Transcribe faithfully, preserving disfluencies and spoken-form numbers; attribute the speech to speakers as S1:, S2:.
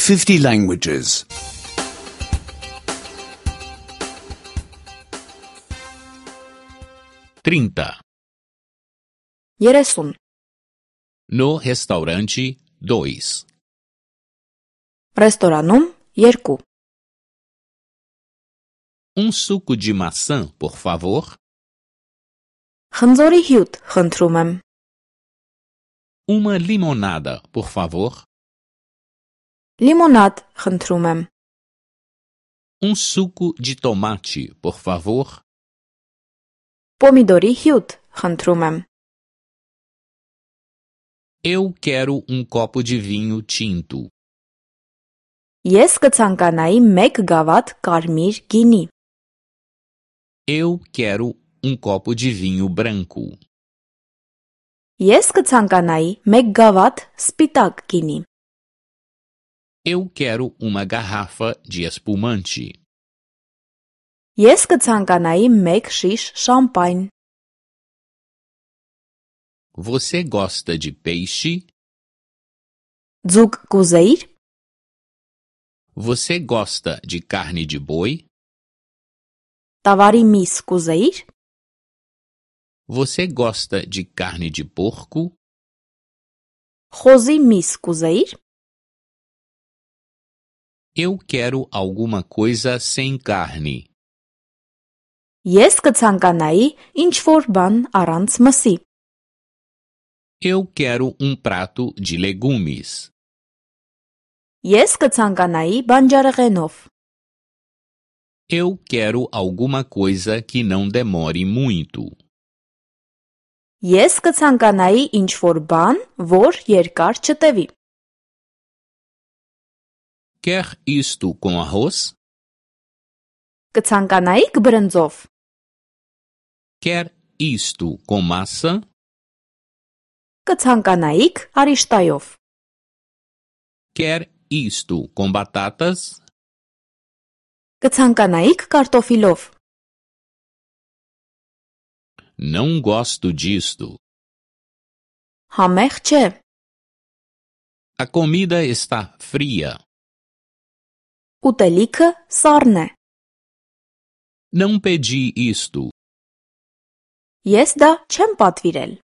S1: fifty languages.
S2: trinta.
S3: երեսուն,
S2: No restaurante dois.
S3: ռեստորանում երկու,
S2: Um suco de maçã, por favor.
S3: խնձորի հյութ խնդրում եմ,
S2: Uma limonada, por favor.
S3: լիմոնադ խնդրում եմ,
S2: Um suco de tomate, por favor.
S3: պոմիդորի հյութ խնդրում եմ,
S2: Eu quero um copo de vinho tinto.
S3: ես կցանկանայի մեկ գավաթ կարմիր գինի,
S2: Eu quero um copo de vinho branco.
S3: ես կցանկանայի մեկ գավաթ սպիտակ գինի,
S2: Eu quero uma garrafa de espumante.
S3: ես կցանկանայի մեկ շիշ շամպայն,
S2: Você gosta de peixe?
S3: ձուկ կուզեիր,
S2: Você gosta de carne de boi?
S3: տավարի միս կուզեիր,
S2: Você gosta de carne de porco?
S3: խոզի միս կուզեիր,
S2: Eu quero alguma coisa sem carne.
S3: ես կցանկանայի ինչ-որ բան առանց մսի,
S2: Eu quero um prato de legumes.
S3: ես կցանկանայի բանջարեղենով,
S2: Eu quero alguma coisa que não demore muito.
S3: ես կցանկանայի ինչ-որ բան, որ երկար չտևի,
S2: Quer isto com arroz?
S3: կցանկանայիք բրնձով,
S2: Quer isto com massa?
S3: կցանկանայիք արիշտայով,
S2: Quer isto com batatas?
S3: կցանկանայիք կարտոֆիլով,
S2: Não gosto disto.
S3: համեղ չէ,
S2: A comida está fria.
S3: ուտելիքը սառն է,
S2: Não pedi isto.
S3: ես դա չեմ պատվիրել,